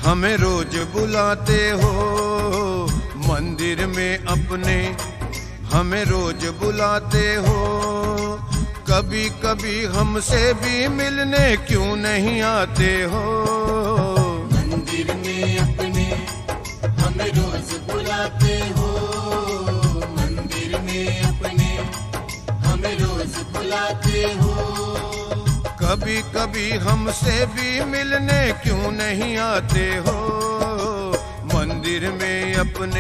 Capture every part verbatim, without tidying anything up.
हमें रोज बुलाते हो मंदिर में अपने, हमें रोज बुलाते हो। कभी कभी हमसे भी मिलने क्यों नहीं आते हो? मंदिर में अपने हमें रोज बुलाते हो, मंदिर में अपने हमें रोज बुलाते हो। कभी कभी हमसे भी मिलने क्यों नहीं आते हो मंदिर में अपने।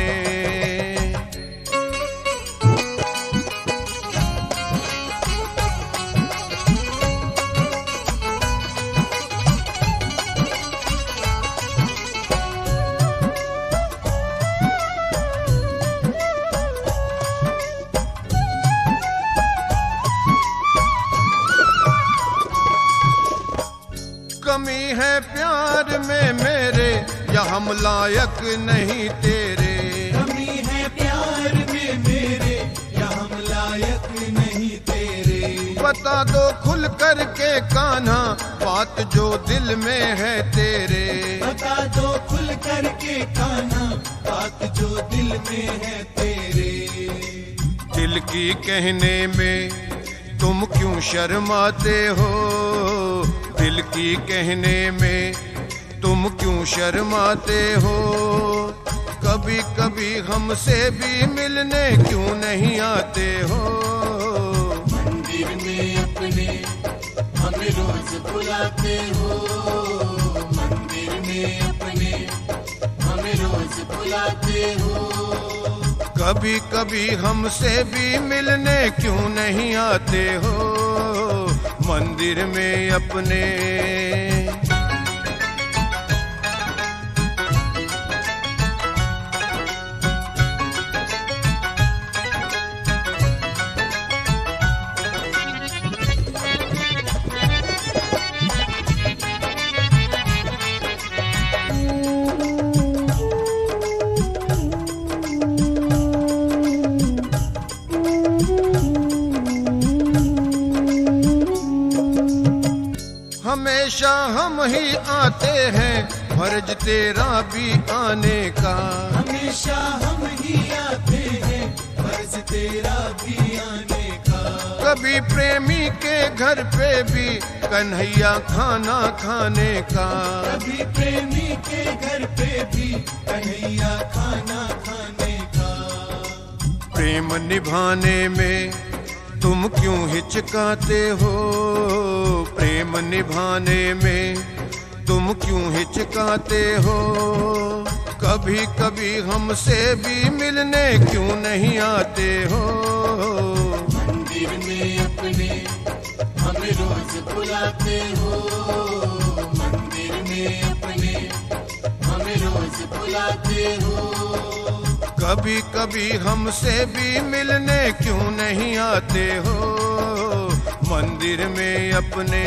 कमी है प्यार में मेरे या हम लायक नहीं तेरे? कमी है प्यार में मेरे या हम लायक नहीं तेरे? बता दो खुल कर के कान्हा बात जो दिल में है तेरे। बता दो खुल कर के कान्हा बात जो दिल में है तेरे। दिल की कहने में तुम क्यों शर्माते हो? दिल की कहने में तुम क्यों शर्माते हो? कभी कभी हमसे भी मिलने क्यों नहीं आते हो? मंदिर में अपने हमें रोज बुलाते हो, मंदिर में अपने हमें रोज बुलाते हो। कभी कभी हमसे भी मिलने क्यों नहीं आते हो मंदिर में अपने। हमेशा हम ही आते हैं फर्ज तेरा भी आने का। हमेशा हम ही आते हैं फर्ज तेरा भी आने का। कभी प्रेमी के घर पे भी कन्हैया खाना खाने का। कभी प्रेमी के घर पे भी कन्हैया खाना खाने का। प्रेम निभाने में तुम क्यों हिचकाते हो? प्रेम निभाने में तुम क्यों हिचकाते हो? कभी कभी हमसे भी मिलने क्यों नहीं आते हो? मंदिर में अपने हमें रोज बुलाते हो, मंदिर में अपने हमें रोज बुलाते हो। कभी कभी हमसे भी मिलने क्यों नहीं आते हो मंदिर में अपने।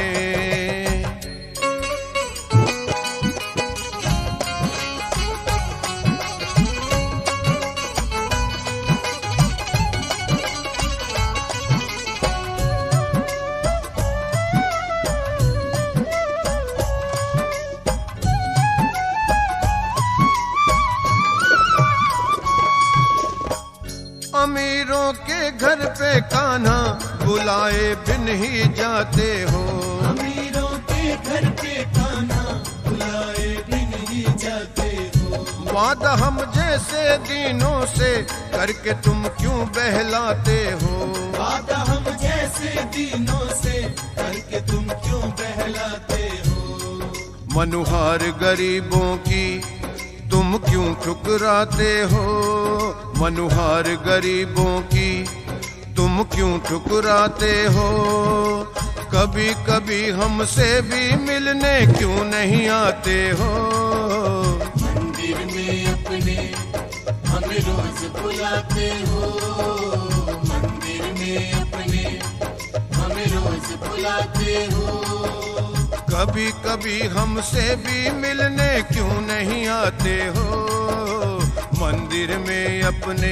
अमीरों के घर पे कान्हा बुलाए बिन ही जाते हो। अमीरों के घर पे कान्हा बुलाए बिन ही जाते हो। वादा हम जैसे दीनों से करके तुम क्यों बहलाते हो? वादा हम जैसे दीनों से करके तुम क्यों बहलाते हो? मनुहार गरीबों की तुम क्यों ठुकराते हो? मनुहार गरीबों की तुम क्यों ठुकराते हो? कभी कभी हमसे भी मिलने क्यों नहीं आते हो? मंदिर में अपने हमें रोज बुलाते हो, मंदिर में अपने हमें रोज बुलाते हो। कभी कभी हमसे भी मिलने क्यों नहीं आते हो मंदिर में अपने।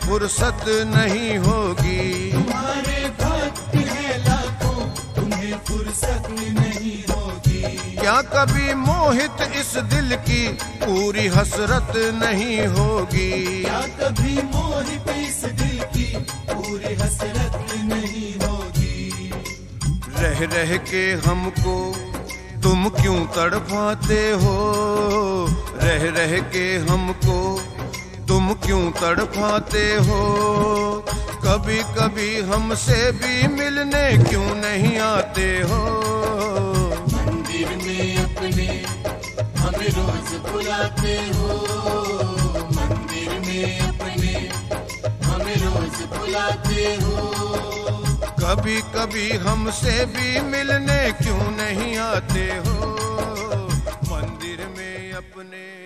फुर्सत नहीं होगी। तुम्हारे भक्त हैं लाखों, तुम्हें फुर्सत नहीं होगी। क्या कभी मोहित इस दिल की पूरी हसरत नहीं होगी। क्या कभी मोहित इस दिल की पूरी हसरत नहीं होगी। रह रह के हमको तुम क्यों तड़पाते हो, रह रह के हमको तुम क्यों तड़पाते हो। कभी कभी हमसे भी मिलने क्यों नहीं आते हो। मंदिर में अपने हमें रोज बुलाते हो, मंदिर में अपने हमें रोज बुलाते हो। कभी कभी हमसे भी मिलने क्यों नहीं आते हो। मंदिर में अपने